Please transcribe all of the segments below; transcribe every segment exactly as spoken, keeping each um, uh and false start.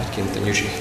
kint a nyüzsi.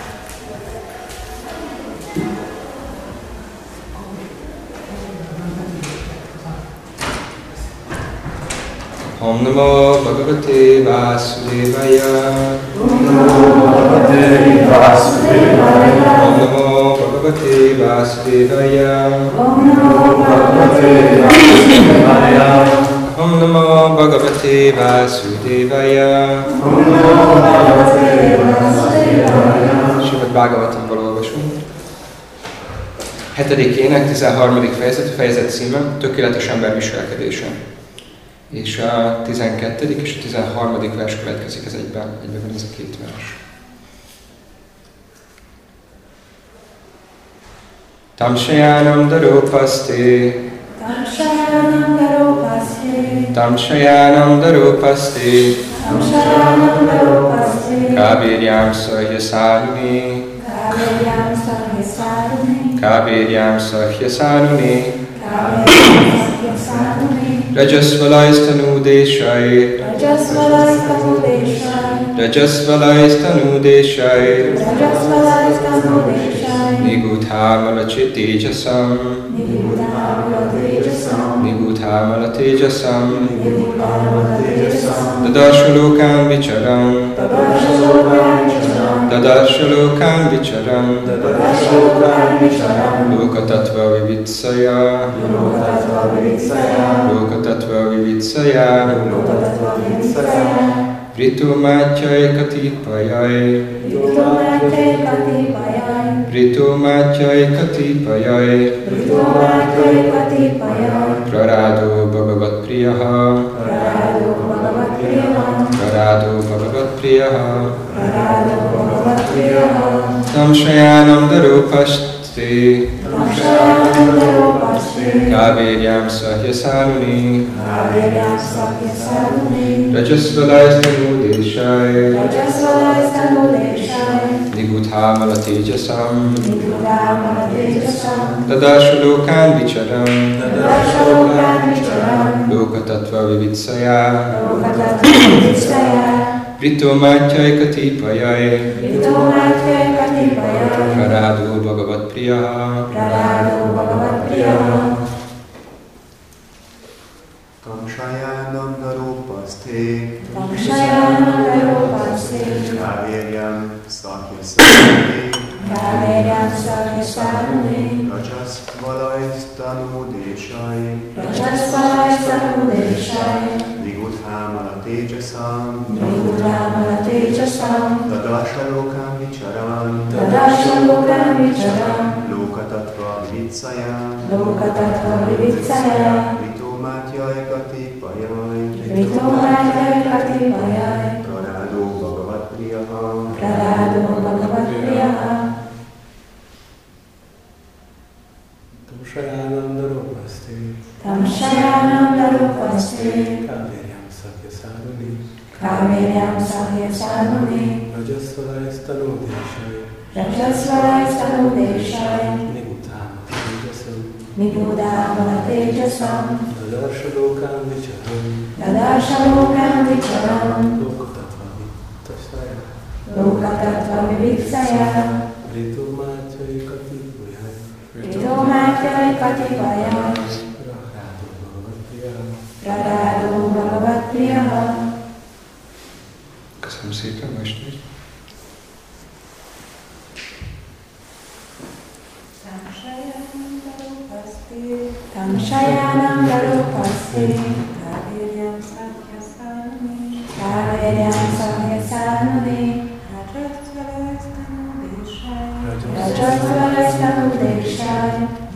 Om Namo Bhagavate Vasudevaya. Om Namo Bhagavate Vasudevaya. Om Namo Bhagavate Vasudevaya. Om Namo Bhagavate Vasudevaya. Om Namo Bhagavate Vasudevaya. Om Namo Bhagavate Vasudevaya. Srimad Bhagavatamból olvasunk. Hetedik ének, tizenharmadik fejezet, fejezet címe, tökéletes ember viselkedése. És a tizenkettedik és a tizenharmadik vers következik, ez egyben, egyben van ez a két vers. Tamsayanam daropasti. Tamsayanam daropasti. Tamsayanam daropasti. Tamsayanam daropasti. Kaviryam sahyasanuni. Kaviryam sahyasanuni. Kaviryam sahyasanuni. Kaviryam sahyasanuni. Rajasvalaistanudeshai. Rajasvalaistanudeshai. Rajasvalaistanudeshai. Rajasvalaistanudeshai. Nigudhamalachitejasam. Nigudhamalachitejasam. Nigudhamalachitejasam. Nigudhamalachitejasam. Dadashalokan vicharam. Dadashalokan vicharam. Dadashalokan vicharam. Dadashalokan vicharam. Lokatatva vivitsaya. Lokatatva vivitsaya. Lokatatva vivitsaya. Lokatatva vivitsaya. Vritumátyai katipajai. Vritumátyai katipajai. Vritumátyai katipajai. Vritumátyai katipajai. Prarado bhagavat priyaha. Prarado bhagavat priyaha. Prarado bhagavat priyaha. Prarado bhagavat priyaha. Tamsayanam daropasti. Tamsayanam daropasti. Kaviryam sahyasanuni. Kaviryam sahyasanuni. Rajasvalaistanudeshai. Rajasvalaistanudeshai. Nigudhamalachitejasam. Nigudhamalachitejasam. Dadashalokan vicharam. Dadashalokan vicharam. Lokatatva vivitsaya. Lokatatva vivitsaya. Vritumátyai katipajai. Vritumátyai katipajai. Prarado bhagavat priyaha. Prarado bhagavat priyaha. Tamsayanam daropasti. Tamsayanam daropasti. Kaviryam sahyasanuni. Kaviryam sahyasanuni. Rajasvalaistanudeshai. Rajasvalaistanudeshai. Nigudhamalachitejasam. Nigudhamalachitejasam. Dadashalokan vicharam. Dadashalokan vicharam. Lokatatva vivitsaya. Lokatatva vivitsaya. Vritumátyai katipajai. Vritumátyai katipajai. Prarado bhagavat priyaha. Prarado bhagavat priyaha. Tamsayanam daropasti. Tamsayanam daropasti. Kaviryam sahyasanuni. Kaviryam sahyasanuni. Rajasvalaistanudeshai. Rajasvalaistanudeshai. Nigudhamalachitejasam. Nigudhamalachitejasam. Dadashalokan vicharam. Dadashalokan vicharam. Lokatatva vivitsaya. Lokatatva vivitsaya. Vritumátyai katipajai. Vritumátyai katipajai. Prarado bhagavat priyaha. Prarado bhagavat priyaha. Köszönöm szépen, Vajsnai. Tamsayanam daropasti. Kaviryam sahyasanuni. Kaviryam sahyasanuni. Rajasvalaistanudeshai.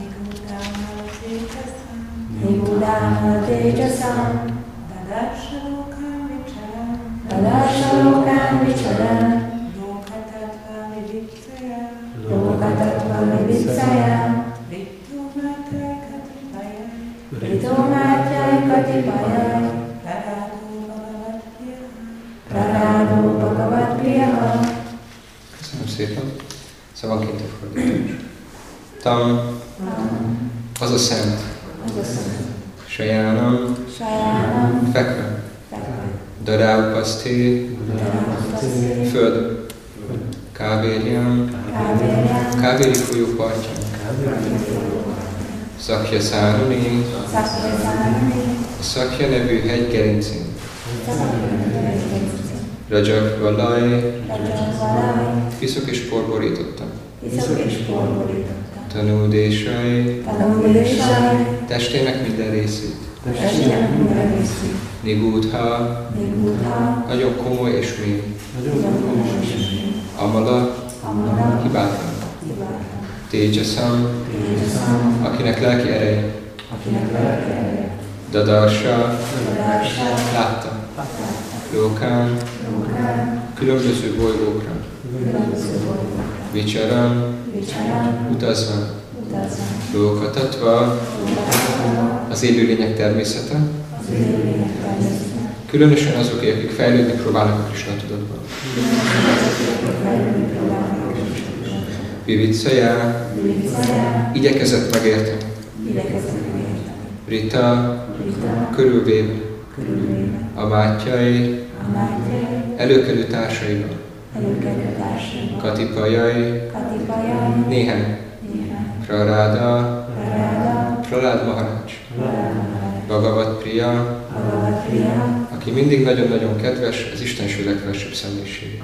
Nigudhamalachitejasam. Dadashalokan vicharam. Dadashalokan vicharam. Lokatatva vivitsaya. Lokatatva vivitsaya. Vritumátyai katipajai. Vritumátyai katipajai. Prarado bhagavat priyaha. Prarado bhagavat priyaha. Köszönöm szépen. Szavanként a fordítás. Tam, az a szent. Az a szent. Sayanam, Sayanam. fekve. Fekve. Daráupaszté, Daráupaszté. föld. Kávérján, Kávérján, Káveri folyó partján, Szakja Száruni, Szakjazárni, a Szakja nevű hegy gerincén, Szakjazárni, Rajak Valaj, Rajazvalaj, piszok és por borítottam. Iszok és porborítottam. Tanúdésai, Tanulésai, testének minden részét. testének minden részét. Nibudha, Nibudha, nagyon komoly és mély. Tudományos, Amala, Amara, hibátlan. Hibátlan, Téjaszam, Téjaszam, akinek lelki ereje. akinek lelke ereje. Dadarsa, Tudása, láttam. Lókán, Lókán, különböző bolygókra. különböző bolygókra. Vicsaram, Vicsarán, utazva. utazva, Lókatatva, Lókatva, az élőlények természete. az élőlények természete. Különösen azok, akik fejlődni próbálnak a Krisna tudatban. Fejlődni próbálnak. Vivicajá, Vicajá, igyekezett megérteni. igyekezett megérteni. Rita, Rita, körülvéve. körülvéve. A mátyai, A mátyai, előkelő társaival. előkelő társaival. Katipajai, Katipajai, néhány. néhány. Praráda, Praráda, Pralád Maharaj, Bhagavat Priya, Bhagavat Priya, aki mindig nagyon-nagyon kedves, az Istenség legfelsőbb személyiség.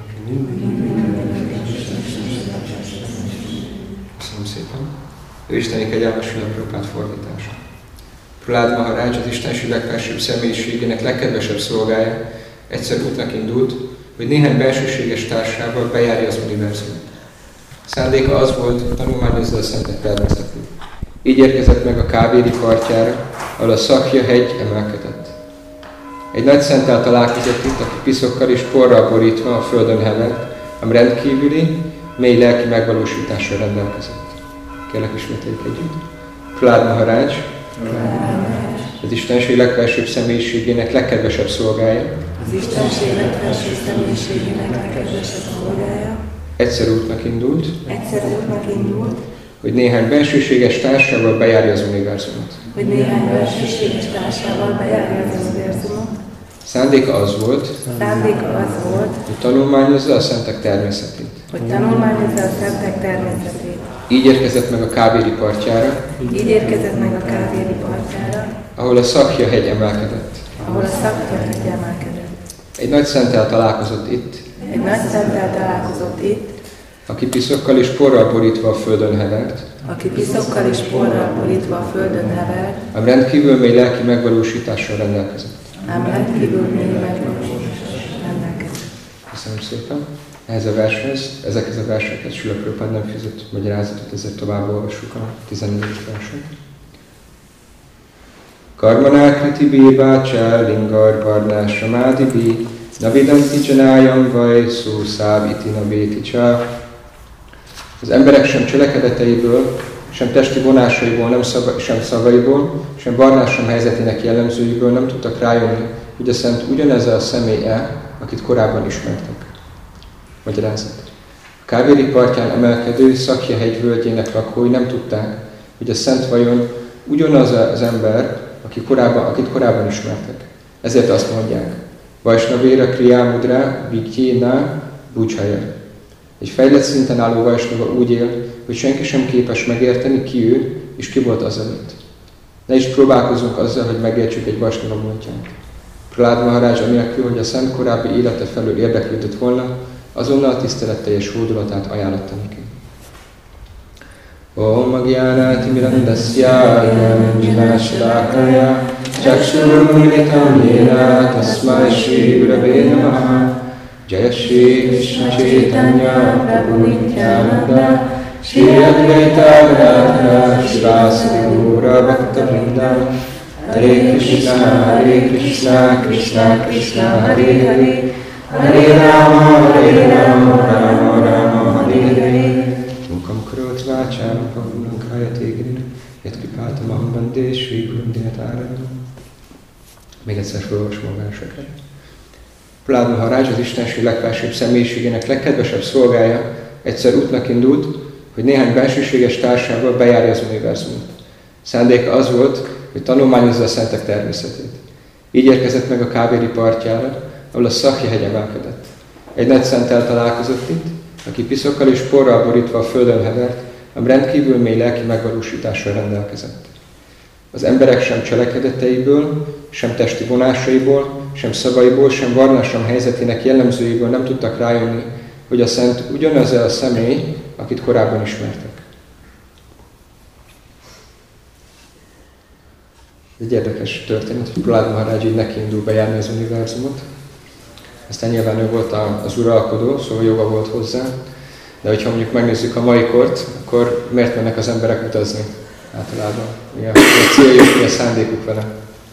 Köszönöm szépen. Ő isteni kegyelmes Prabhupád fordítása. Pralád Maharaj az Istenség legfelsőbb személyiségének legkedvesebb szolgája egyszer útnak indult, hogy néhány belsőséges társával bejárja az univerzumot. Szándéka az volt, hogy tanulmányozza a szentek természetét. Így érkezett meg a Káveri partjára, ahol a Szakja hegy emelkedett. Egy nagy szenttel találkozott itt, aki piszokkal és porral borítva a földön hevert, ám rendkívüli, mély lelki megvalósítással rendelkezett. Kérlek, ismételjük együtt. Pralád Maharaj, az Istenség legfelsőbb személyiségének legkedvesebb szolgája, Az Istenség legfelső személyiségének legkedvesebb szolgája egyszer útnak indult, egyszer útnak indult, hogy néhány bensőséges társával bejárja az univerzumot. hogy néhány belsőséges társával bejárja az univerzumot. Szándéka az volt, Szándéka az volt, hogy tanulmányozza a szentek természetét. hogy tanulmányozza a szentek természetét. Így érkezett meg a Káveri partjára, Így érkezett meg a Káveri partjára, ahol a Szakja hegy emelkedett. ahol a Szakja hegy emelkedett. Egy nagy szenttel találkozott itt, Egy nagy szenttel találkozott itt, aki piszokkal és porral borítva a földön hevert, aki piszokkal és porral borítva a földön hevert, ám rendkívül mély lelki megvalósítással rendelkezett. ám rendkívül mély megvalósítással rendelkezett. Köszönöm szépen. Ehhez a vershez, ezekhez a versekhez Srila Prabhupád nem fűzött magyarázatot, ezért tovább olvassuk a tizennegyedik verset. Karmanákriti bírvácsá lingar varnásramádibi navidanti csanájam vaj szó száv iti nabéti csá. Az emberek sem cselekedeteiből, sem testi vonásaiból, nem szava, sem szavaiból, sem varnásram helyzetének jellemzőiből nem tudtak rájönni, hogy a Szent ugyanez a személy-e, akit korábban ismertek. Magyarázat. A Káveri partján emelkedő Szakja hegy völgyének lakói nem tudták, hogy a Szent vajon ugyanaz az ember, aki korábban, akit korábban ismertek. Ezért azt mondják, Vajsnavéra Kriyamudra Vigyéna Bujhaya. Egy fejlett szinten álló Vajsnava úgy él, hogy senki sem képes megérteni, ki ő, és ki volt azelőtt. Ne is próbálkozunk azzal, hogy megértsük egy Vajsnava múltját. Pralád Maharaj anélkül, hogy a Szent korábbi élete felől érdeklődött volna, azonnal a tiszteletteljes hódolatát ajánlotta neki. Om Agyánati Mirandasya Janjanasalakaya Chakshurmilitam Yena Tasmai Shri Gurave Namaha Jaya Shri Krishna Chaitanya Prabhu Nityananda Shri Advaita Gadadhara Shivasadi Gaura Bhakta Vrinda Hare Krishna Hare Krishna Krishna Krishna Hare Hare Hare Rama Hare Rama Rama Rama Hare Hare Mukam karot vácsára pavulankája tégrin, yet kipáltam aham bandé, Sri Gurum Dinatárana. Még egyszer felolvasom a verseket. Pralád Maharaj az Istenség legfelsőbb személyiségének legkedvesebb szolgája egyszer útnak indult, hogy néhány bensőséges társával bejárja az univerzumot. Szándéka az volt, hogy tanulmányozza a szentek természetét. Így érkezett meg a Káveri partjára, ahol a Szakja hegy emelkedett. Egy nagy szenttel találkozott itt, aki piszokkal és porral borítva a földön hevert, ám rendkívül mély lelki megvalósítással rendelkezett. Az emberek sem cselekedeteiből, sem testi vonásaiból, sem szavaiból, sem varnásram helyzetének jellemzőiből nem tudtak rájönni, hogy a Szent ugyanaz a személy, akit korábban ismertek. Egy érdekes történet, hogy Prahlad Maharaj így neki indul bejárni az univerzumot. Aztán nyilván ő volt az uralkodó, szóval joga volt hozzá. De hogyha mondjuk megnézzük a mai kort, akkor miért mennek az emberek utazni általában? Mi a céljuk, mi a szándékuk vele?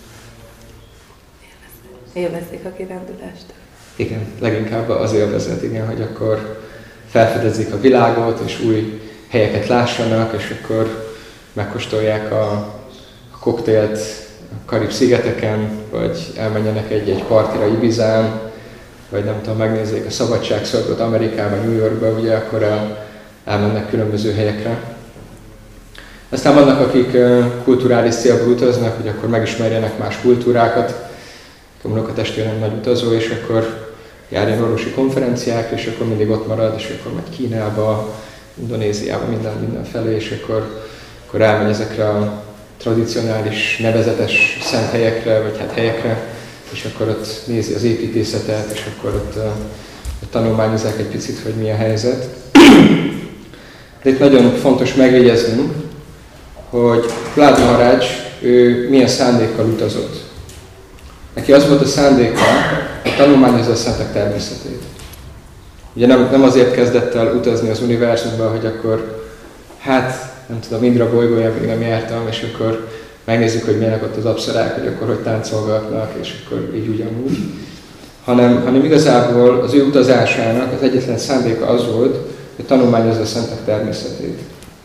Élvezik a kirándulást. Igen, leginkább az élvezet, igen, hogy akkor felfedezik a világot, és új helyeket lássanak, és akkor megkóstolják a, a koktélt a Karib-szigeteken, vagy elmenjenek egy-egy partira Ibizán, vagy nem tudom, megnézzék a szabadságszorgot Amerikában, New Yorkban, ugye akkor el, elmennek különböző helyekre. Aztán vannak, akik kulturális célból utaznak, hogy akkor megismerjenek más kultúrákat. A unokatestvérem nagy utazó, és akkor járjon orvosi konferenciákra, és akkor mindig ott marad, és akkor megy Kínába, Indonéziába, minden, mindenfelé, és akkor, akkor elmegy ezekre a tradicionális, nevezetes szent helyekre, vagy hát helyekre, és akkor ott nézi az építészetet, és akkor ott, uh, ott tanulmányozzák egy picit, hogy mi a helyzet. De itt nagyon fontos megjegyeznünk, hogy Prahlad Maharaj, ő milyen szándékkal utazott. Neki az volt a szándéka, hogy tanulmányozza a szentek természetét. Ugye nem, nem azért kezdett el utazni az univerzumban, hogy akkor, hát nem tudom, Indra bolygóján még nem jártam, és akkor megnézzük, hogy milyenek ott az apszarák, hogy akkor hogy táncolgatnak, és akkor így ugyanúgy. Hanem, hanem igazából az ő utazásának az egyetlen szándéka az volt, hogy tanulmányozza a szentek természetét.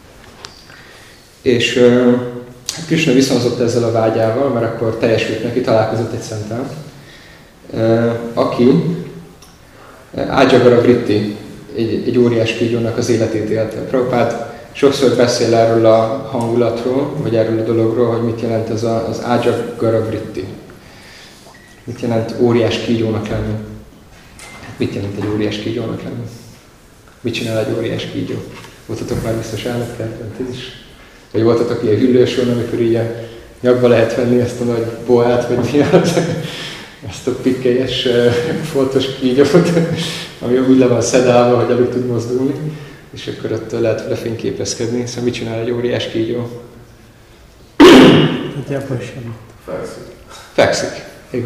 És uh, Krishna viszonzott ezzel a vágyával, mert akkor teljesült neki, találkozott egy szenttel, uh, aki uh, Ajagara Vritti, egy, egy óriás kígyónak az életét élte. Prabhupád sokszor beszél erről a hangulatról, vagy erről a dologról, hogy mit jelent ez a, az Ajagara Vritti. Mit jelent óriás kígyónak lenni? Mit jelent egy óriás kígyónak lenni? Mit csinál egy óriás kígyó? Voltatok már biztos állatkertben, ti is? Vagy voltatok ilyen hüllősön, amikor így a nyakba lehet venni ezt a nagy boát, vagy mi az, ezt a pikkelyes, foltos kígyót, ami úgy le van szedálva, hogy alig tud mozdulni, és akkor ott lehet vele fényképezkedni. Szóval mit csinál egy óriás kígyó? Fekszik. Fekszik. Igen.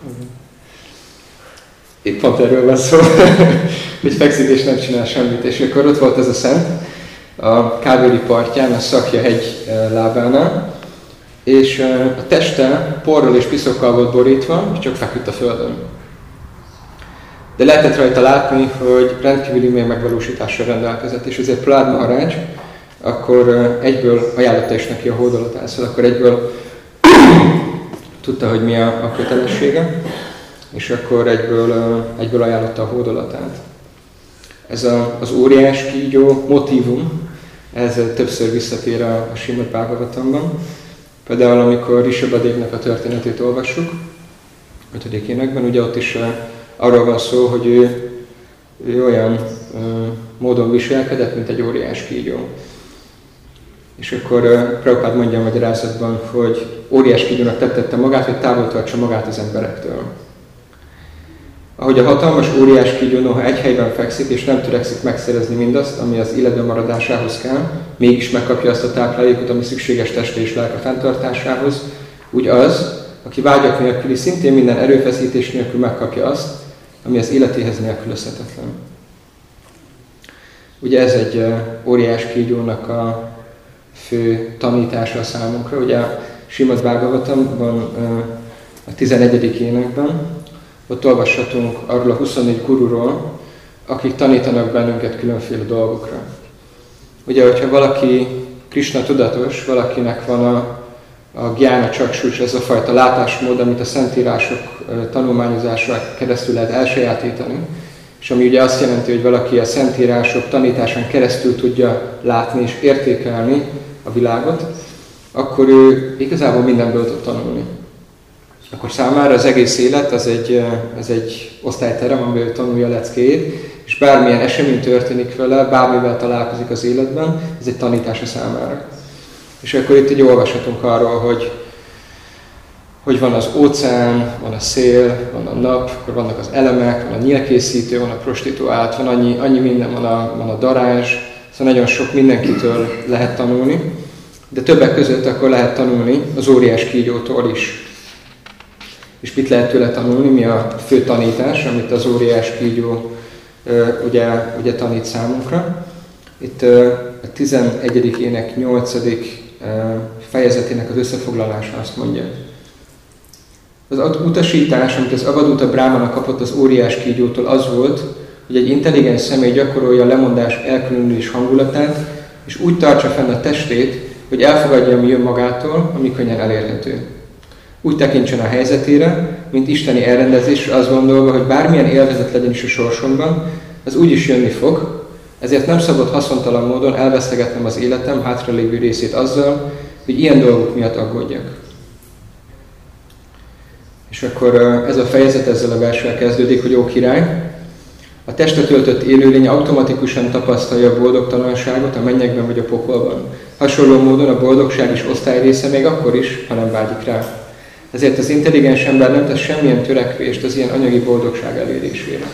Itt pont erről van szó, hogy fekszik és nem csinál semmit. És akkor ott volt ez a szent, a Káveri partján, a Szakja hegy lábánál, és a teste porral és piszokkal volt borítva, és csak feküdt a földön. De lehetett rajta látni, hogy rendkívüli mély megvalósítással rendelkezett, és ezért Prahlad Maharaj akkor egyből ajánlotta is neki a hódolatát, szóval akkor egyből tudta, hogy mi a, a kötelessége, és akkor egyből, egyből ajánlotta a hódolatát. Ez a, az óriás kígyó motívum, ez többször visszatér a, a Srimad Bhagavatamban. Például amikor Rishabhadevnek a történetét olvassuk, ötödik énekben, ugye ott is uh, arról van szó, hogy ő, ő olyan uh, módon viselkedett, mint egy óriás kígyó. És akkor uh, Prabhupád mondja a magyarázatban, hogy óriás kígyónak tettette magát, hogy távol tartsa magát az emberektől. Ahogy a hatalmas óriás kígyó noha egy helyben fekszik, és nem törekszik megszerezni mindazt, ami az életben maradásához kell, mégis megkapja azt a táplálékot, ami szükséges teste és lelke fenntartásához, úgy az, aki vágyak nélküli, szintén minden erőfeszítés nélkül megkapja azt, ami az életéhez nélkülözhetetlen. Ugye ez egy óriás kígyónak a fő tanítása a számunkra. Ugye a Srimad Bhagavatamban a tizenegyedik énekben ott olvashatunk arról a huszonnégy gururól, akik tanítanak bennünket különféle dolgokra. Ugye, hogyha valaki Krishna tudatos, valakinek van a, a gyána csaksúcs, ez a fajta látásmód, amit a szentírások tanulmányozása keresztül lehet elsajátítani, és ami ugye azt jelenti, hogy valaki a szentírások tanításán keresztül tudja látni és értékelni a világot, akkor ő igazából mindenből tud tanulni. Akkor számára az egész élet az egy, az egy osztályterem, amiben ő tanulja a leckéjét, és bármilyen esemény történik vele, bármivel találkozik az életben, ez egy tanítása számára. És akkor itt így olvashatunk arról, hogy, hogy van az óceán, van a szél, van a nap, akkor vannak az elemek, van a nyílkészítő, van a prostituált, van annyi, annyi minden, van a, van a darázs, szóval nagyon sok mindenkitől lehet tanulni, de többek között akkor lehet tanulni az óriás kígyótól is. És mit lehet tőle tanulni, mi a fő tanítás, amit az óriás kígyó ugye, ugye tanít számunkra. Itt a tizenegyedik nyolcadik fejezetének az összefoglalása azt mondja. Az utasítás, amit az Avadhuta Brahmana kapott az óriás kígyótól, az volt, hogy egy intelligens személy gyakorolja a lemondás elkülönülés hangulatát, és úgy tartsa fenn a testét, hogy elfogadja, ami jön magától, ami könnyen elérhető. Úgy tekintsen a helyzetére, mint isteni elrendezésre, azt gondolva, hogy bármilyen élvezet legyen is a sorsomban, az úgy is jönni fog, ezért nem szabad haszontalan módon elvesztegetnem az életem hátralévő részét azzal, hogy ilyen dolgok miatt aggódjak. És akkor ez a fejezet ezzel a verssel kezdődik, hogy ó király, a testre töltött élőlény automatikusan tapasztalja a boldogtalanságot a mennyekben vagy a pokolban. Hasonló módon a boldogság is osztályrésze még akkor is, ha nem vágyik rá. Ezért az intelligens ember nem tesz semmilyen törekvést az ilyen anyagi boldogság elérésére.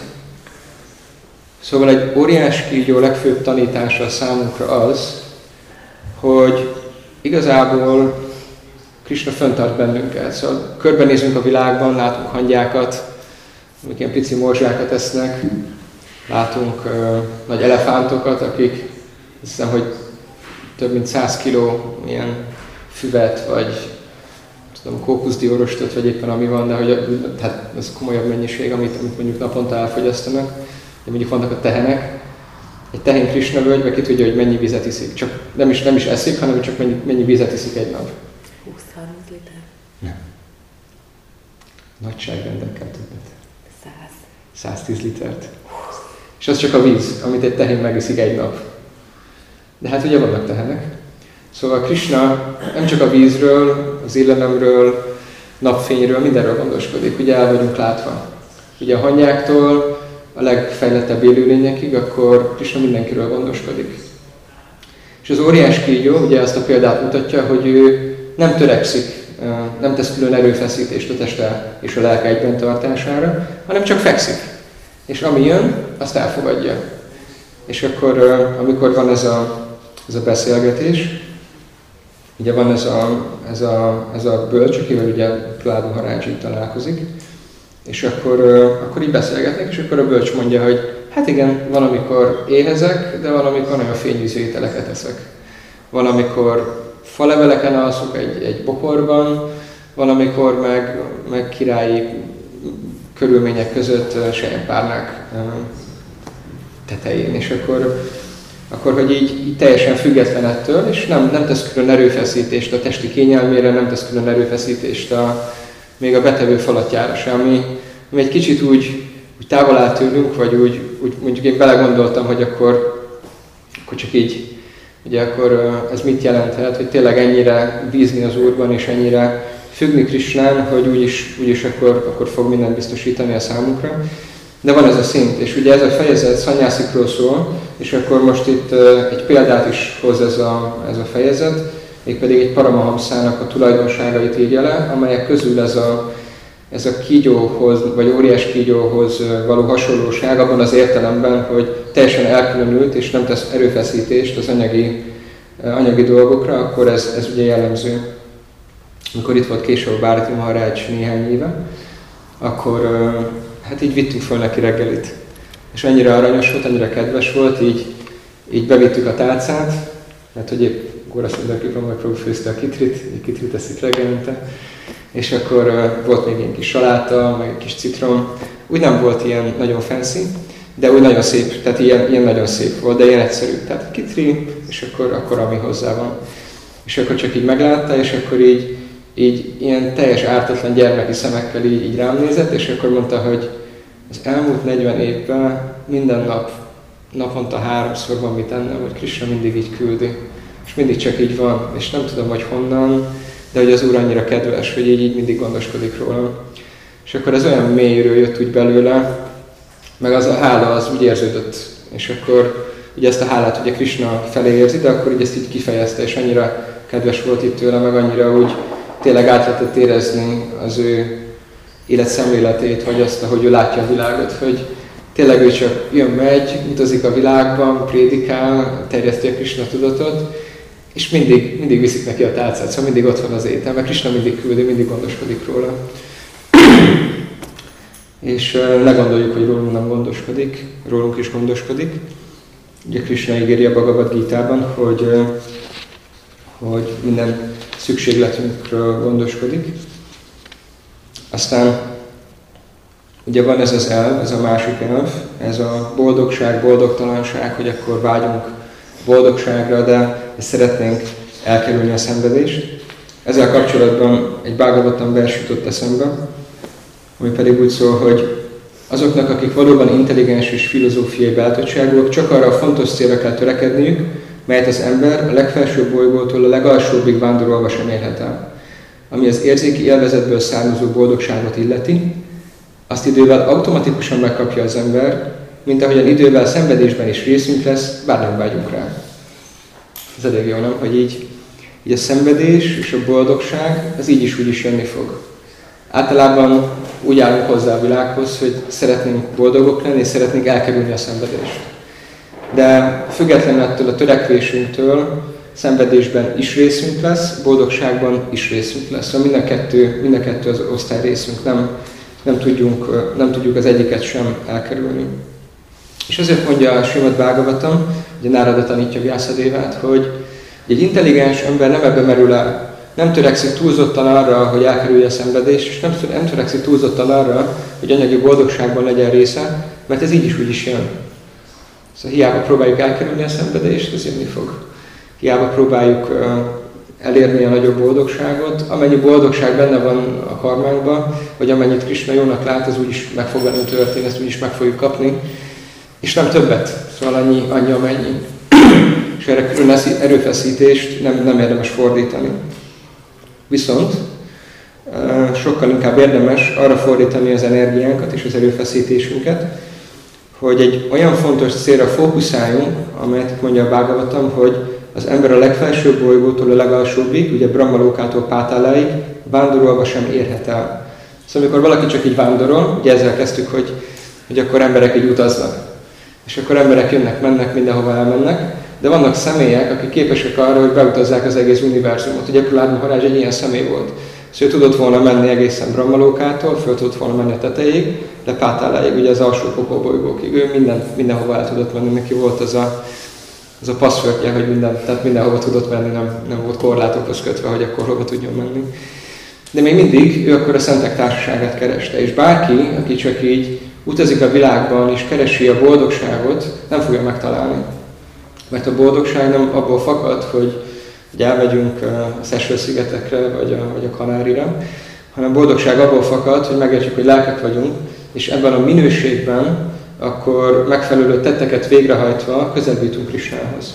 Szóval egy óriás kígyó legfőbb tanítása számunkra az, hogy igazából Krishna föntart bennünket. Szóval körbenézünk a világban, látunk hangyákat, amik ilyen pici morzsákat esznek, látunk uh, nagy elefántokat, akik azt hiszem, hogy több mint száz kiló ilyen füvet, vagy tudom, kókuszdiórostot, vagy éppen ami van, de hogy, hát ez komolyabb mennyiség, amit, amit mondjuk naponta elfogyasztanak. De mondjuk vannak a tehenek. Egy tehén Krishna völgyben ki tudja, hogy mennyi vizet iszik. Csak nem is, nem is eszik, hanem csak mennyi, mennyi vizet iszik egy nap. húsz-harminc liter? Nem. Nagyságrendekkel többet. száz. száztíz litert. És az csak a víz, amit egy tehén megiszik egy nap. De hát ugye vannak tehenek. Szóval Krishna nem csak a vízről, az illelemről, napfényről, mindenről gondoskodik. Ugye el vagyunk látva. Ugye a hangyáktól a legfejlettebb élőlényekig, akkor Krishna mindenkiről gondoskodik. És az óriás kígyó ugye azt a példát mutatja, hogy ő nem törekszik, nem tesz külön erőfeszítést a teste és a lelke egyben tartására, hanem csak fekszik. És ami jön, azt elfogadja. És akkor, amikor van ez a, ez a beszélgetés, ugye van ez a, ez a, ez a bölcs, akivel ugye Prahlad Maharaj találkozik, és akkor, akkor így beszélgetnek, és akkor a bölcs mondja, hogy hát igen, van, amikor éhezek, de van, amikor nagyon fényűző ételeket eszek. Van, amikor faleveleken alszok egy, egy bokorban, van, amikor meg, meg királyi körülmények között selyempárnák tetején, és akkor, akkor hogy így, így teljesen független ettől, és nem, nem tesz külön erőfeszítést a testi kényelmére, nem tesz külön erőfeszítést a, még a betevő falatjára sem, ami, ami egy kicsit úgy, úgy távol áll tőlünk, vagy úgy, úgy mondjuk én belegondoltam, hogy akkor, akkor csak így, ugye akkor ez mit jelenthet, hogy tényleg ennyire bízni az Úrban, és ennyire függni Krishnán, hogy úgyis, úgyis akkor, akkor fog mindent biztosítani a számunkra. De van ez a szint, és ugye ez a fejezet szanyászikról szól, és akkor most itt egy példát is hoz ez a, ez a fejezet, mégpedig egy Paramahamszának a tulajdonságait írja le, amelyek közül ez a, ez a kígyóhoz, vagy óriás kígyóhoz való hasonlóság abban az értelemben, hogy teljesen elkülönült és nem tesz erőfeszítést az anyagi, anyagi dolgokra, akkor ez, ez ugye jellemző. Amikor itt volt Késava Bharati Maharaj néhány éve, akkor hát így vittünk föl neki reggelit. És annyira aranyos volt, annyira kedves volt, így, így bevittük a tálcát, mert hogy épp Górasundaram Kripa Prabhu főzte a kitrit, egy kitrit eszik reggelente, és akkor uh, volt még egy kis saláta, meg egy kis citrom. Úgy nem volt ilyen nagyon fancy, de úgy nagyon szép, tehát ilyen, ilyen nagyon szép volt, de ilyen egyszerű. Tehát kitri, és akkor, akkor ami hozzá van. És akkor csak így meglátta, és akkor így, így ilyen teljes ártatlan gyermeki szemekkel így, így rám nézett, és akkor mondta, hogy az elmúlt negyven évben minden nap, naponta háromszor van mit ennem, hogy Krishna mindig így küldi. És mindig csak így van, és nem tudom, hogy honnan, de hogy az Úr annyira kedves, hogy így, így mindig gondoskodik róla. És akkor ez olyan mélyről jött úgy belőle, meg az a hála az úgy érződött, és akkor ugye ezt a hálát ugye Krishna felé érzi, de akkor így ezt így kifejezte, és annyira kedves volt itt tőle, meg annyira úgy tényleg át lehetett érezni az ő életszemléletét, vagy azt, ahogy ő látja a világot, hogy tényleg ő csak jön, megy, utazik a világban, prédikál, terjeszti a Krishna tudatot, és mindig, mindig viszik neki a tálcát, szóval mindig ott van az étel, mert Krishna mindig küldi, mindig gondoskodik róla. És ne gondoljuk, hogy rólunk nem gondoskodik, rólunk is gondoskodik. Ugye Krishna ígéri a Bhagavad Gítában, hogy, hogy minden szükségletünkről gondoskodik. Aztán ugye van ez az elv, ez a másik elv, ez a boldogság, boldogtalanság, hogy akkor vágyunk boldogságra, de szeretnénk elkerülni a szenvedést. Ezzel kapcsolatban egy Bhagavatam vers jutott eszembe, ami pedig úgy szól, hogy azoknak, akik valóban intelligens és filozófiai beállítottságúak, csak arra a fontos célra kell törekedniük, melyet az ember a legfelsőbb bolygótól a legalsóbbig vándorolva sem érhet el. Ami az érzéki élvezetből származó boldogságot illeti, azt idővel automatikusan megkapja az ember, mint ahogyan idővel szenvedésben is részünk lesz, bár nem vágyunk rá. Ez elég jó, nem? Hogy így, így a szenvedés és a boldogság, az így is úgy is jönni fog. Általában úgy állunk hozzá a világhoz, hogy szeretnénk boldogok lenni, és szeretnénk elkerülni a szenvedést. De függetlenül ettől a törekvésünktől szenvedésben is részünk lesz, boldogságban is részünk lesz. Szóval mind a kettő, mind a kettő az osztály részünk, nem, nem, tudjunk, nem tudjuk az egyiket sem elkerülni. És azért mondja a Srimad Bhagavatam, ugye Nárada tanítja Vyasadevát, hogy egy intelligens ember nem ebbe merül el, nem törekszik túlzottan arra, hogy elkerülje a szenvedést, és nem, nem törekszik túlzottan arra, hogy anyagi boldogságban legyen része, mert ez így is úgy is jön. Szóval hiába próbáljuk elkerülni a szenvedést, ez jönni fog. Hiába próbáljuk uh, elérni a nagyobb boldogságot, amennyi boldogság benne van a karmánkban, vagy amennyit Krishna jónak lát, az úgyis meg fog velünk történni, ezt úgyis meg fogjuk kapni, és nem többet, szóval annyi, annyi amennyi. És erre külön erőfeszítést nem, nem érdemes fordítani. Viszont uh, sokkal inkább érdemes arra fordítani az energiánkat és az erőfeszítésünket, hogy egy olyan fontos célra fókuszáljunk, amelyet mondja a Bhagavatam, hogy az ember a legfelsőbb bolygótól a legalsóbbig, ugye Brahmalókától Pátáláig vándorolva sem érhet el. Szóval amikor valaki csak így vándorol, ugye ezzel kezdtük, hogy, hogy akkor emberek így utaznak. És akkor emberek jönnek, mennek, mindenhova elmennek, de vannak személyek, akik képesek arra, hogy beutazzák az egész univerzumot. Ugye Prahlad Maharaj egy ilyen személy volt. Szóval ő tudott volna menni egészen Brahmalókától, föl tudott volna menni a tetejéig, de Pátáláig, ugye az alsó pokolbolygókig. Ő minden, mindenhova el tudott menni, neki volt az a, az a passzvörtje, hogy minden, tehát mindenhova tudott menni, nem, nem volt korlátokhoz kötve, hogy akkor hova tudjon menni. De még mindig ő akkor a szentek társaságát kereste, és bárki, aki csak így utazik a világban és keresi a boldogságot, nem fogja megtalálni. Mert a boldogság nem abból fakad, hogy hogy elmegyünk a Seychelles-szigetekre, vagy a, vagy a Kanárira, hanem a boldogság abból fakad, hogy megértjük, hogy lelkek vagyunk, és ebben a minőségben akkor megfelelő tetteket végrehajtva közelebb jutunk Krishnához.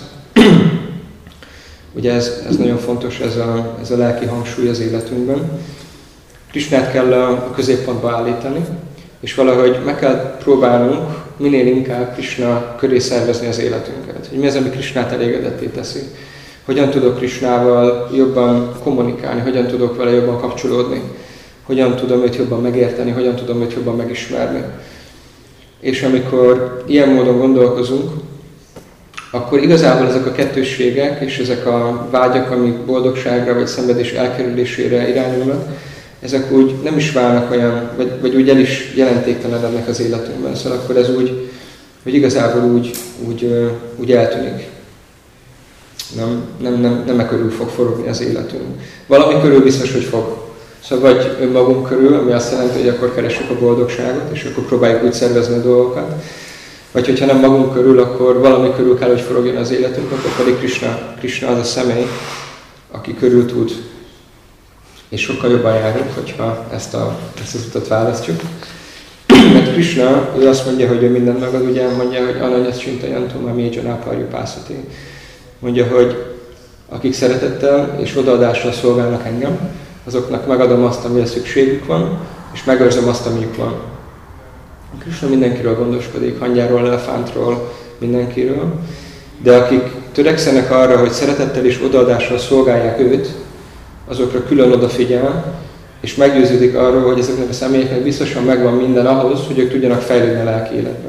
Ugye ez, ez nagyon fontos, ez a, ez a lelki hangsúly az életünkben. Krishnát kell a középpontba állítani, és valahogy meg kell próbálnunk minél inkább Krishna köré szervezni az életünket. Hogy mi az, ami Krishnát elégedetté teszi. Hogyan tudok Krishnával jobban kommunikálni, hogyan tudok vele jobban kapcsolódni, hogyan tudom őt jobban megérteni, hogyan tudom őt jobban megismerni. És amikor ilyen módon gondolkozunk, akkor igazából ezek a kettősségek és ezek a vágyak, amik boldogságra vagy szenvedés elkerülésére irányulnak, ezek úgy nem is válnak olyan, vagy, vagy úgy el is jelentéktelenednek az életünkben. Szóval akkor ez úgy, hogy igazából úgy, úgy, úgy eltűnik. Nem, nem, nem, nem e körül fog forogni az életünk. Valami körül biztos, hogy fog. Szóval vagy önmagunk körül, ami azt jelenti, hogy akkor keressük a boldogságot, és akkor próbáljuk úgy szervezni a dolgokat. Vagy hogyha nem magunk körül, akkor valami körül kell, hogy forogjon az életünk, akkor pedig Krishna, Krishna az a személy, aki körül tud. És sokkal jobban járunk, hogyha ezt, a, ezt az utat választjuk. Mert Krishna, ő azt mondja, hogy ő mindent megad, ugye mondja, hogy ananyas csintajantum, ami janaparju pászati. Mondja, hogy akik szeretettel és odaadással szolgálnak engem, azoknak megadom azt, amire szükségük van, és megőrzöm azt, amiük van. Krishna mindenkiről gondoskodik, hangyáról, elefántról, mindenkiről, de akik törekszenek arra, hogy szeretettel és odaadással szolgálják őt, azokra külön odafigyel, és meggyőződik arról, hogy ezeknek a személyeknek biztosan megvan minden ahhoz, hogy ők tudjanak fejlődni a lelki életben.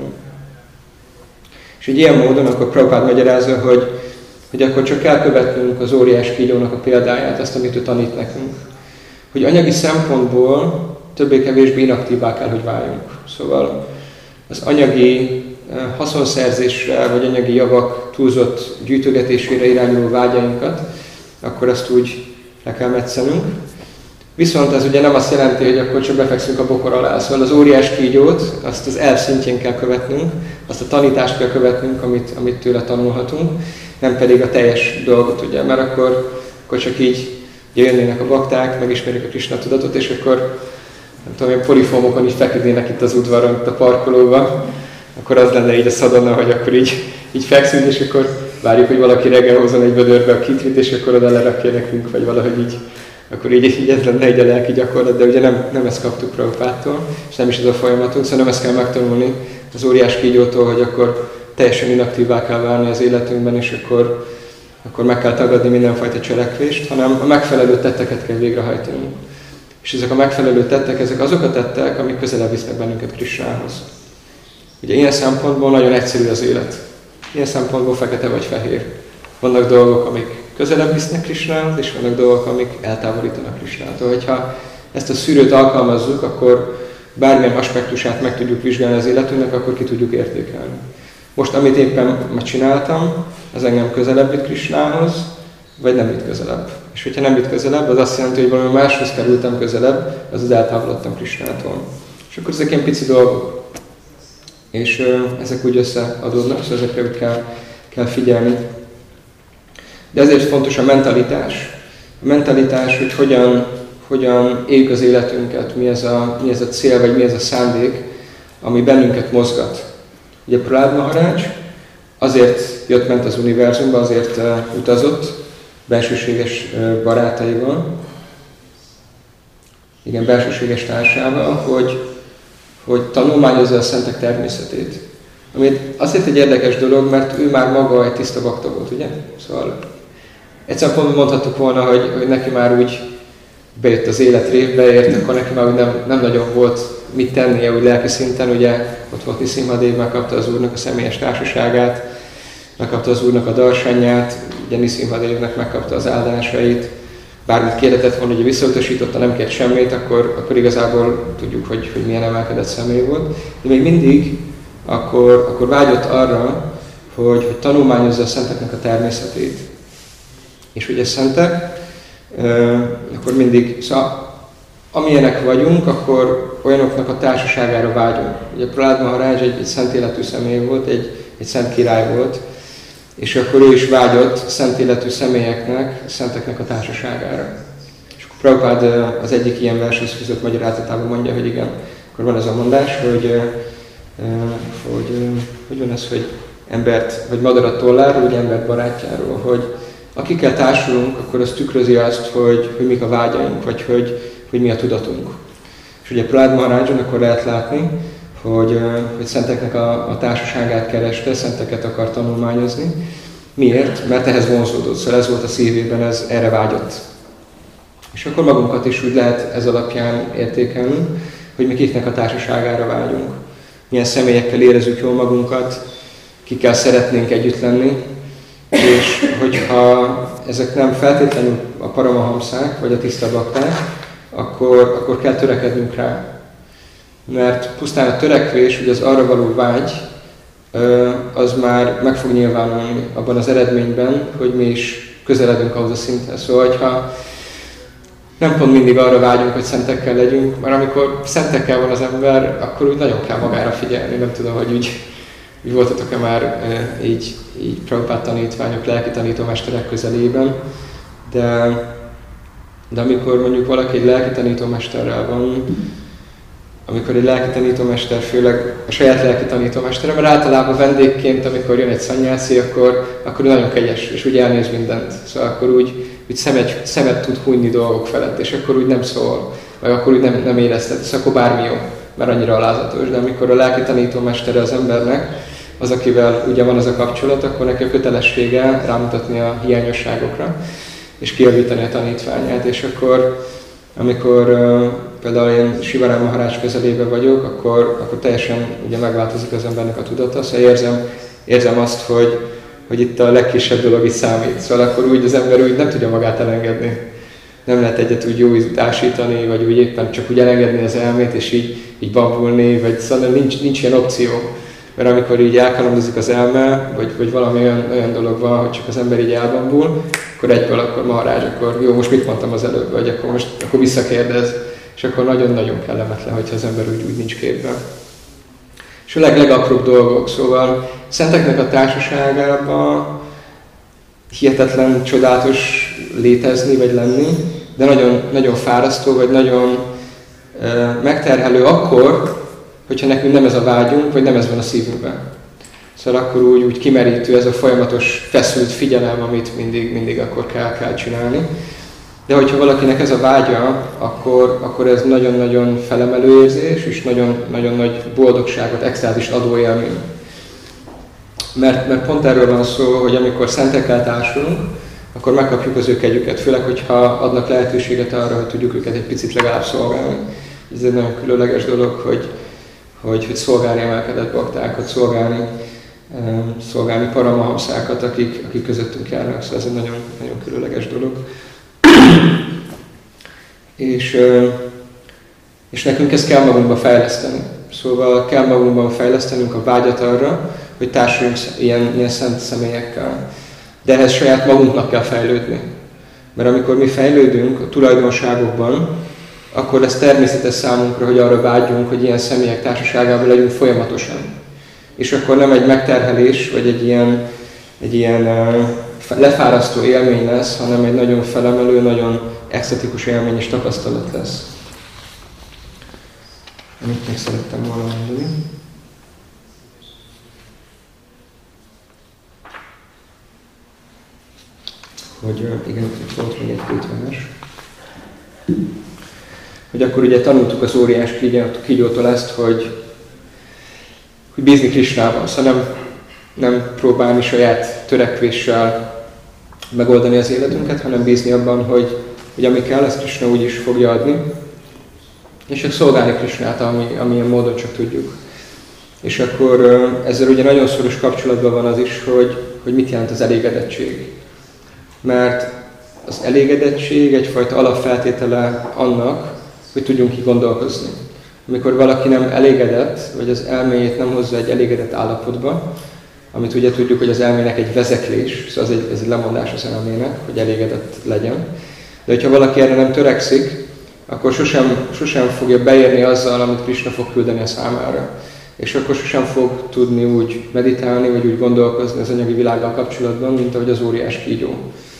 És így ilyen módon akkor Prabhupád magyarázza, hogy, hogy akkor csak kell követnünk az óriás kígyónak a példáját, azt, amit ő tanít nekünk. Hogy anyagi szempontból többé-kevésbé inaktívá kell, hogy váljunk. Szóval az anyagi haszonszerzésre, vagy anyagi javak túlzott gyűjtögetésére irányuló vágyainkat, akkor azt úgy le kell metszenünk. Viszont ez ugye nem azt jelenti, hogy akkor csak befekszünk a bokor alá. Szóval az óriás kígyót, azt az elv szintjén kell követnünk, azt a tanítást kell követnünk, amit, amit tőle tanulhatunk, nem pedig a teljes dolgot, ugye, mert akkor, akkor csak így jönnének a bakták, megismerik a Krishna tudatot, és akkor nem tudom, ilyen polifómokon így feküdnének itt az udvaron, itt a parkolóban, akkor az lenne így a szadonna, hogy akkor így, így fekszünk, és akkor várjuk, hogy valaki reggel hozzon egy vödörbe a kitrit, és akkor oda lerakja nekünk, vagy valahogy így, akkor így, így ez lenne egy a lelki gyakorlat, de ugye nem, nem ezt kaptuk Prabhupádtól, és nem is ez a folyamatunk, szóval nem ezt kell megtanulni az óriás kígyótól, hogy akkor teljesen inaktívvá kell válni az életünkben, és akkor, akkor meg kell tagadni mindenfajta cselekvést, hanem a megfelelő tetteket kell végrehajtani. És ezek a megfelelő tettek, ezek azok a tettek, amik közelebb visznek bennünket Krishnához. Ugye ilyen szempontból nagyon egyszerű az élet. Ilyen szempontból fekete vagy fehér. Vannak dolgok, amik közelebb visznek Krishnához, és vannak dolgok, amik eltávolítanak Krishnától. Hogyha ezt a szűrőt alkalmazzuk, akkor bármilyen aspektusát meg tudjuk vizsgálni az életünknek, akkor ki tudjuk értékelni. Most, amit éppen ma csináltam, az engem közelebb vitt Krishnához, vagy nem vitt közelebb. És hogyha nem vitt közelebb, az azt jelenti, hogy valami máshoz kerültem közelebb, az az eltávolodtam Krishnától. És akkor ezek ilyen pici dolgok. És ö, ezek úgy összeadódnak, szóval ezekre úgy kell, kell figyelni. De ezért fontos a mentalitás. A mentalitás, hogy hogyan, hogyan éljük az életünket, mi ez, a, mi ez a cél, vagy mi ez a szándék, ami bennünket mozgat. Ugye Prahlad Maharaj azért jött ment az univerzumba, azért uh, utazott belsőséges uh, barátaival, igen, belsőséges társával, hogy, hogy tanulmányozza a szentek természetét. Ami azért egy érdekes dolog, mert ő már maga egy tiszta bakta volt, ugye? Szóval egyszerűen pont mondhattuk volna, hogy, hogy neki már úgy bejött az élet révbe, ért, akkor neki már nem, nem nagyon volt mit tennie úgy lelki szinten, ugye ott volt Nisimhadev, megkapta az Úrnak a személyes társaságát, megkapta az Úrnak a darsanyját, ugye Nisimhadevnek megkapta az áldásait, bármit kérhetett volna, hogy visszautasította, nem kért semmit, akkor, akkor igazából tudjuk, hogy, hogy milyen emelkedett személy volt. De még mindig akkor, akkor vágyott arra, hogy, hogy tanulmányozza a szenteknek a természetét. És ugye szentek, akkor mindig, szóval amilyenek vagyunk, akkor olyanoknak a társaságára vágyunk. Ugye Prahlad Maharaj egy, egy szent életű személy volt, egy, egy szent király volt, és akkor ő is vágyott szent életű személyeknek, szenteknek a társaságára. És akkor Prabhupád az egyik ilyen vershez fűzött magyarázatában mondja, hogy igen, akkor van ez a mondás, hogy hogy, hogy van ez, hogy embert, vagy madarat tolláról, vagy embert barátjáról, hogy akikkel társulunk, akkor az tükrözi azt, hogy, hogy mik a vágyaink, vagy hogy, hogy mi a tudatunk. És ugye Prahlad Maharajon akkor lehet látni, hogy, hogy szenteknek a, a társaságát kereste, szenteket akar tanulmányozni. Miért? Mert ehhez vonzódott, szóval ez volt a szívében, ez erre vágyott. És akkor magunkat is úgy lehet ez alapján értékelni, hogy mi kiknek a társaságára vágyunk. Milyen személyekkel érezzük jól magunkat, kikkel szeretnénk együtt lenni, és hogyha ezek nem feltétlenül a paramahamszák, vagy a tiszta bakták, akkor, akkor kell törekednünk rá. Mert pusztán a törekvés, hogy az arra való vágy, az már meg fog nyilvánulni abban az eredményben, hogy mi is közeledünk ahhoz a szinthez. Szóval, hogyha nem pont mindig arra vágyunk, hogy szentekkel legyünk, mert amikor szentekkel van az ember, akkor úgy nagyon kell magára figyelni. Nem tudom, hogy úgy, úgy voltatok-e már e, így, így Prabhupád tanítványok, lelki tanítómesterek közelében, de, de amikor mondjuk valaki egy lelki tanítómesterrel van, amikor egy lelki tanítómester, főleg a saját lelki tanítómestere, mert általában vendégként, amikor jön egy szanyászi, akkor, akkor nagyon kegyes, és úgy elnéz mindent. Szóval akkor úgy, úgy szemet, szemet tud hunyni dolgok felett, és akkor úgy nem szól, vagy akkor úgy nem, nem éreztet, szóval akkor bármi jó. mert annyira alázatos, de amikor a lelki tanítómestere az embernek, az, akivel ugye van az a kapcsolat, akkor neki a kötelessége rámutatni a hiányosságokra, és kijavítani a tanítványát, és akkor, amikor uh, például én Sivarám Maharaj közelében vagyok, akkor, akkor teljesen ugye megváltozik az embernek a tudata, szóval érzem, érzem azt, hogy, hogy itt a legkisebb dolog is számít, szóval akkor úgy az ember úgy nem tudja magát elengedni. Nem lehet egyet úgy jó ízításítani, vagy úgy éppen csak úgy elengedni az elmét, és így, így bambulni, vagy szóval nincs, nincs ilyen opció. Mert amikor így elkalandozik az elme, vagy, vagy valami olyan, olyan dolog van, hogy csak az ember így elbambul, akkor egyből akkor Maharaj, akkor jó, most mit mondtam az előbb, vagy akkor most akkor visszakérdez, és akkor nagyon-nagyon kellemetlen, hogyha az ember úgy, úgy nincs képben. És a leg, legapróbb dolgok, szóval szenteknek a társaságában hihetetlen, csodálatos létezni, vagy lenni, de nagyon, nagyon fárasztó, vagy nagyon e, megterhelő akkor, hogyha nekünk nem ez a vágyunk, vagy nem ez van a szívünkben. Szóval akkor úgy, úgy kimerítő ez a folyamatos feszült figyelem, amit mindig, mindig akkor kell, kell csinálni. De hogyha valakinek ez a vágya, akkor, akkor ez nagyon-nagyon felemelő érzés, és nagyon, nagyon nagy boldogságot, extázist adó élmény. Mert, mert pont erről van szó, hogy amikor szentekkel társulunk, akkor megkapjuk az ő kegyüket, főleg, hogyha adnak lehetőséget arra, hogy tudjuk őket egy picit legalább szolgálni. Ez egy nagyon különleges dolog, hogy, hogy, hogy szolgálni emelkedett baktákat, szolgálni, um, szolgálni paramahamszákat, akik, akik közöttünk járnak, szóval ez egy nagyon, nagyon különleges dolog. és, uh, és nekünk ezt kell magunkba fejleszteni. Szóval kell magunkban fejlesztenünk a vágyat arra, hogy társuljunk ilyen, ilyen szent személyekkel. De ehhez saját magunknak kell fejlődni. Mert amikor mi fejlődünk a tulajdonságokban, akkor ez természetes számunkra, hogy arra vágyjunk, hogy ilyen személyek társaságában legyünk folyamatosan. És akkor nem egy megterhelés, vagy egy ilyen, egy ilyen uh, lefárasztó élmény lesz, hanem egy nagyon felemelő, nagyon extatikus élmény és tapasztalat lesz. Amit még szerettem volna mondani. Hogy igen, volt még egy-két vers. Hogy akkor ugye tanultuk az óriás kígyótól ezt, hogy, hogy bízni Krisnában, szóval nem, nem próbálni saját törekvéssel megoldani az életünket, hanem bízni abban, hogy, hogy ami kell, ezt Krishna úgy is fogja adni, és csak szolgálni Krishnát, ami, amilyen módon csak tudjuk. És akkor ezzel ugye nagyon szoros kapcsolatban van az is, hogy, hogy mit jelent az elégedettség. Mert az elégedettség egyfajta alapfeltétele annak, hogy tudjunk ki gondolkozni. Amikor valaki nem elégedett, vagy az elméjét nem hozza egy elégedett állapotba, amit ugye tudjuk, hogy az elmének egy vezeklés, szóval ez egy, ez egy lemondás az elmének, hogy elégedett legyen. De hogyha valaki erre nem törekszik, akkor sosem, sosem fogja beérni azzal, amit Krishna fog küldeni a számára. És akkor sosem fog tudni úgy meditálni, vagy úgy gondolkozni az anyagi világgal kapcsolatban, mint ahogy az óriás kígyó.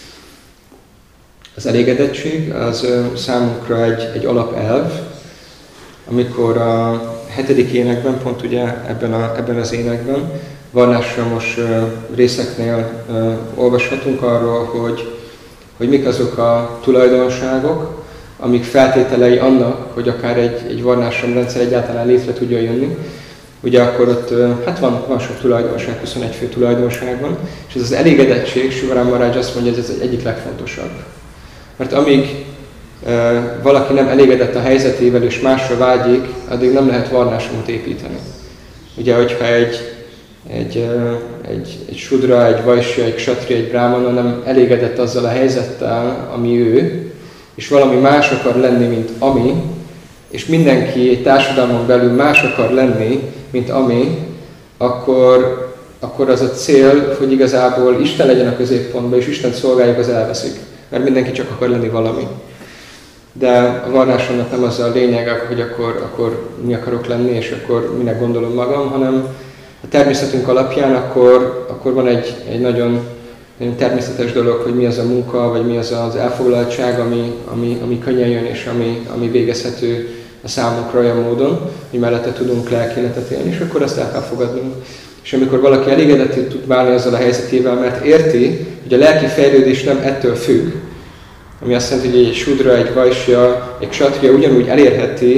Az elégedettség az számunkra egy, egy alapelv, amikor a hetedik énekben, pont ugye ebben, a, ebben az énekben, varnásramos részeknél olvashatunk arról, hogy, hogy mik azok a tulajdonságok, amik feltételei annak, hogy akár egy, egy varnásram rendszer egyáltalán létre tudja jönni. Ugye akkor ott, hát van, van sok tulajdonság, huszonegy fő tulajdonság van, és ez az elégedettség, Sivarám Maharaj azt mondja, hogy ez az egyik legfontosabb. Mert amíg e, valaki nem elégedett a helyzetével és másra vágyik, addig nem lehet varnásramot építeni. Ugye, hogyha egy, egy, egy, egy sudra, egy vajsya, egy ksatri, egy brahmana nem elégedett azzal a helyzettel, ami ő, és valami más akar lenni, mint ami, és mindenki egy társadalmon belül más akar lenni, mint ami, akkor, akkor az a cél, hogy igazából Isten legyen a középpontban, és Istent szolgáljuk, az elveszik. Mert mindenki csak akar lenni valami. De a varnásomnak nem az a lényeg, hogy akkor, akkor mi akarok lenni, és akkor minek gondolom magam, hanem a természetünk alapján akkor, akkor van egy, egy nagyon, nagyon természetes dolog, hogy mi az a munka, vagy mi az az elfoglaltság, ami, ami, ami könnyen jön, és ami, ami végezhető a számunkra olyan módon, hogy mellette tudunk lelkéletet élni, és akkor ezt el kell fogadnunk. És amikor valaki elégedetté tud válni azzal a helyzetével, mert érti, hogy a lelki fejlődés nem ettől függ, ami azt jelenti, hogy egy sudra, egy vajsya, egy ksatria ugyanúgy elérheti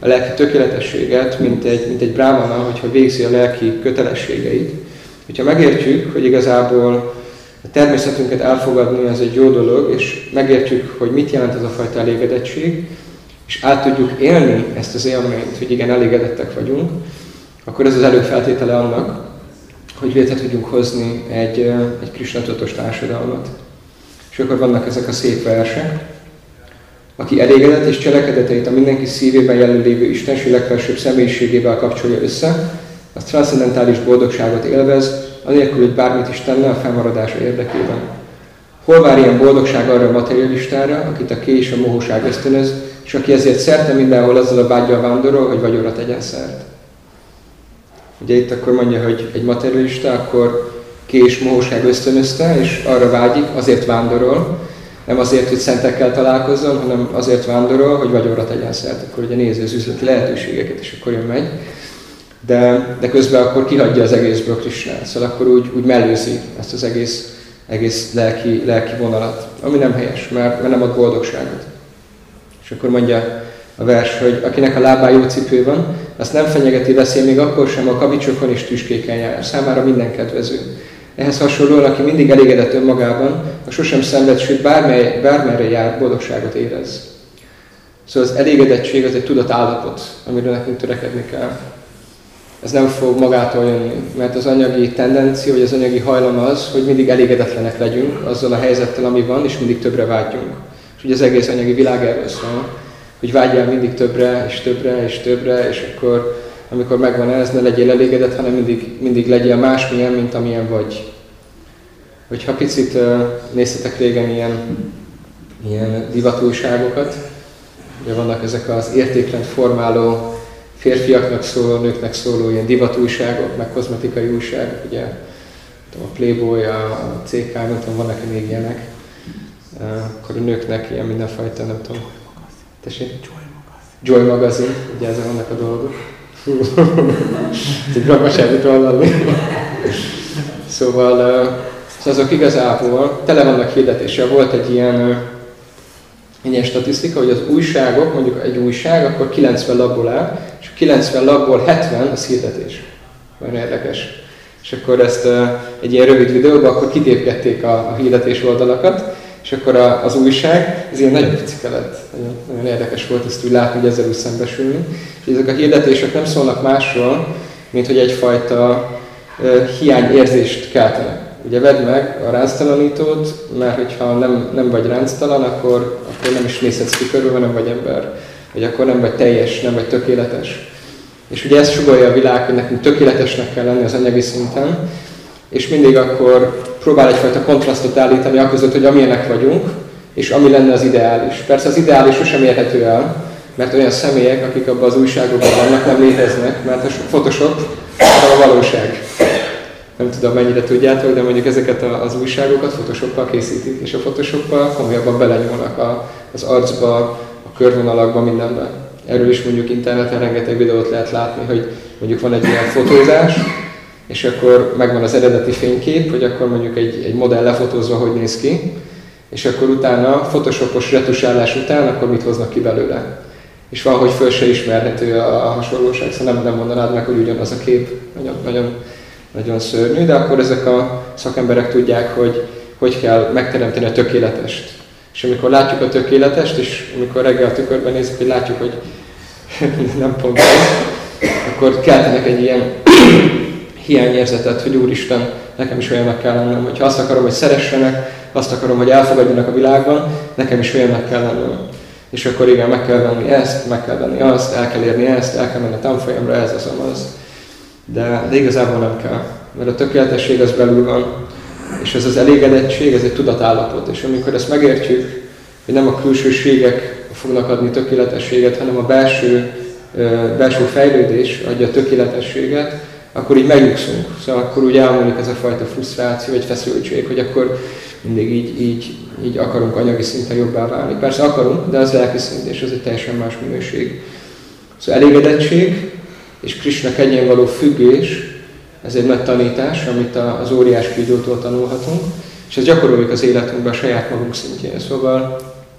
a lelki tökéletességet, mint egy, mint egy brahmana, hogyha végzi a lelki kötelességeit. Hogyha megértjük, hogy igazából a természetünket elfogadni az egy jó dolog, és megértjük, hogy mit jelent ez a fajta elégedettség, és át tudjuk élni ezt az élményt, hogy igen, elégedettek vagyunk, akkor ez az előfeltétele annak, hogy létre tudjunk hozni egy, egy Krisna tudatos társadalmat. És akkor vannak ezek a szép versek. Aki elégedett és cselekedeteit a mindenki szívében jelenlévő istenség legfelsőbb személyiségével kapcsolja össze, az transzcendentális boldogságot élvez, anélkül, hogy bármit is tenne a felmaradása érdekében. Hol vár ilyen boldogság arra a materialistára, akit a ké és a mohóság ösztönöz, és aki ezért szerte mindenhol azzal a vággyal vándorol, hogy vagyonra tegyen szert. Ugye itt akkor mondja, hogy egy materialista, akkor ké és mohóság ösztönözte, és arra vágyik, azért vándorol, nem azért, hogy szentekkel találkozzon, hanem azért vándorol, hogy vagyonra tegyen szert. Akkor ugye nézi az üzleti lehetőségeket, és akkor jön megy. De, de közben akkor kihagyja az egészből Krisnát, szóval akkor úgy, úgy mellőzi ezt az egész, egész lelki, lelki vonalat, ami nem helyes, mert, mert nem ad boldogságot. És akkor mondja a vers, hogy akinek a lábán jó cipő van, azt nem fenyegeti veszély még akkor sem, a kavicsokon és tüskéken jár, számára minden kedvező. Ehhez hasonlóan, aki mindig elégedett önmagában, a sosem szenved, sőt bármely, bármerre jár, boldogságot érez. Szóval az elégedettség az egy tudatállapot, amiről nekünk törekedni kell. Ez nem fog magától jönni, mert az anyagi tendencia, vagy az anyagi hajlam az, hogy mindig elégedetlenek legyünk azzal a helyzettel, ami van, és mindig többre vágyjunk. És ugye az egész anyagi világ erről szól, hogy vágyjál mindig többre, és többre, és többre, és akkor, amikor megvan ez, ne legyél elégedett, hanem mindig, mindig legyél másmilyen, mint amilyen vagy. Hogyha picit uh, néztetek régen ilyen, ilyen divatújságokat, ugye vannak ezek az értékrend formáló, férfiaknak szóló, nőknek szóló ilyen divatújságok, meg kozmetikai újságok, ugye a Playboy, a cé ká, nem tudom, vannak-e még ilyenek. Uh, akkor a nőknek ilyen mindenfajta, nem tudom. Tessék? Joy magazin, ugye ezzel vannak a dolgok. Egy bragmaságot hallani. Szóval uh, azok igazából tele vannak hirdetéssel. Volt egy ilyen, uh, ilyen statisztika, hogy az újságok, mondjuk egy újság, akkor kilencven labból áll, és a kilencven labból hetven az hirdetés. Nagyon érdekes. És akkor ezt uh, egy ilyen rövid videóban akkor kitépgették a, a hirdetés oldalakat, és akkor a, az újság, ez ilyen nagyon picike lett. Nagyon, nagyon érdekes volt ezt úgy látni, hogy ezzel úgy szembesülni. És ezek a hirdetések nem szólnak másról, mint hogy egyfajta uh, hiányérzést keltenek. Ugye vedd meg a ránctalanítót, mert hogyha nem, nem vagy ránctalan, akkor, akkor nem is nézhetsz ki körül, nem vagy ember. Vagy akkor nem vagy teljes, nem vagy tökéletes. És ugye ezt sugallja a világ, hogy nekünk tökéletesnek kell lenni az anyagi szinten, és mindig akkor próbál egyfajta kontrasztot állítani akközött, hogy amilyenek vagyunk, és ami lenne az ideális. Persze az ideális sosem érhető el, mert olyan személyek, akik abban az újságokban vannak, nem léteznek, mert a Photoshop a valóság. Nem tudom, mennyire tudjátok, de mondjuk ezeket az újságokat Photoshoppal készítik, és a Photoshoppal komolyabban belenyúlnak a, az arcba, a körvonalakba, mindenben. Erről is mondjuk interneten rengeteg videót lehet látni, hogy mondjuk van egy ilyen fotózás, és akkor megvan az eredeti fénykép, hogy akkor mondjuk egy, egy modell lefotózva hogy néz ki, és akkor utána, photoshopos retusálás után, akkor mit hoznak ki belőle. És van, hogy föl se ismerhető a, a hasonlóság, szóval nem, nem mondanád meg, hogy ugyanaz a kép, nagyon, nagyon, nagyon szörnyű, de akkor ezek a szakemberek tudják, hogy hogy kell megteremteni a tökéletest. És amikor látjuk a tökéletest, és amikor reggel a tükörben nézzük, hogy látjuk, hogy nem pont ez, akkor keltenek egy ilyen hiányérzetet, hogy Úristen, nekem is olyannak kell lennem. Hogyha azt akarom, hogy szeressenek, azt akarom, hogy elfogadjanak a világban, nekem is olyannak kell lennem. És akkor igen, meg kell venni ezt, meg kell venni azt, el kell érni ezt, el kell menni a tanfolyamra, ez az, az. De, de igazából nem kell, mert a tökéletesség az belül van. És ez az elégedettség, ez egy tudatállapot. És amikor ezt megértjük, hogy nem a külsőségek fognak adni tökéletességet, hanem a belső, belső fejlődés adja a tökéletességet, akkor így megnyugszunk. Szóval akkor úgy elmúlik ez a fajta frusztráció, vagy feszültség, hogy akkor mindig így, így, így akarunk anyagi szinten jobbá válni. Persze akarunk, de az lelki szint, és ez egy teljesen más minőség. Szóval elégedettség és Krisna kegyén való függés, ez egy nagy tanítás, amit az óriás kígyótól tanulhatunk, és ez gyakoroljuk az életünkben a saját magunk szintjén. Szóval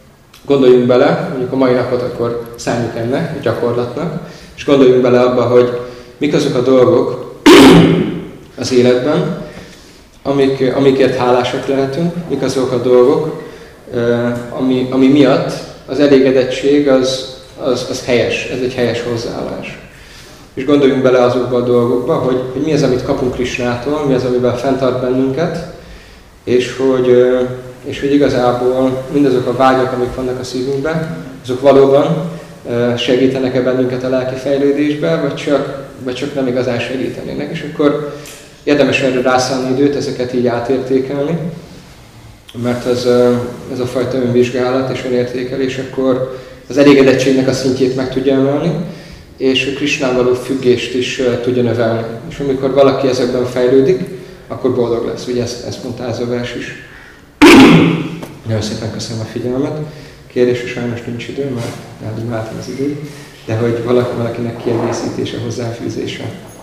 Gondoljunk bele, mondjuk a mai napot akkor szálljuk ennek, a gyakorlatnak, és gondoljunk bele abba, hogy mik azok a dolgok az életben, amik, amikért hálásak lehetünk, mik azok a dolgok, ami, ami miatt az elégedettség az, az, az helyes, ez egy helyes hozzáállás. És gondoljunk bele azokba a dolgokba, hogy, hogy mi az, amit kapunk Krisnától, mi az, amivel fenntart bennünket, és hogy, és hogy igazából mindazok a vágyak, amik vannak a szívünkben, azok valóban segítenek-e bennünket a lelki fejlődésbe, vagy csak, vagy csak nem igazán segítenének. És akkor érdemes erre rászállni időt, ezeket így átértékelni, mert ez, ez a fajta önvizsgálat és önértékelés akkor az elégedettségnek a szintjét meg tudja emelni, és a Krisnán való függést is tudja növelni. És amikor valaki ezekben fejlődik, akkor boldog lesz. Ugye ezt, ezt mondta ez a vers is. Nagyon szépen köszönöm a figyelmet. Kérdésre sajnos nincs idő, mert eldumáltam az időt, de hogy valaki, valakinek kiegészítése, hozzáfűzése.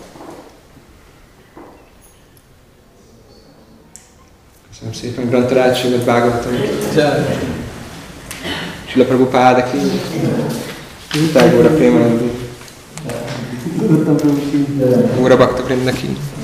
Köszönöm szépen. Grantarácsimet vágottam. Srila Prabhupáda ki. Tágóra Prémanandi. Óra Bhakta Vrinda ki.